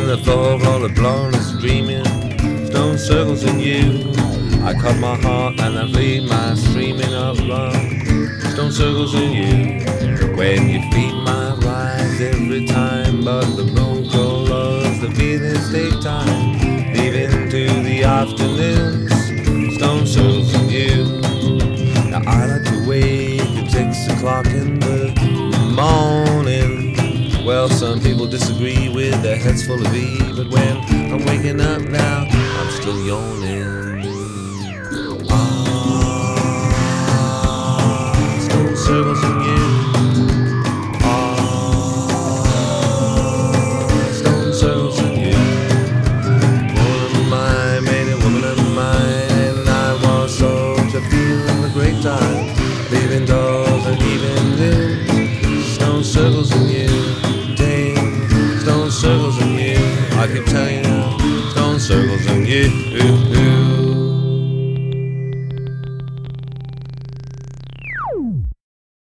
the floor, all the blonde is dreaming. Stone circles in you. I cut my heart and I bleed my streaming up run. Stone circles in you. When you feed my rise every time, but the bronco loves the feelings take time. Leaving to the afternoons. Stone circles in you. Now I like to wake at 6 o'clock in the morning. Well, some people disagree with their heads full of E, but when I'm waking up now, I'm still yawning. Stone circles in you. Stone circles in you. Woman of mine, made a woman of mine, and I was so to feeling the great time, leaving doors and even noon. Stone circles in you. Stone circles in you. I keep telling you, stone circles in you.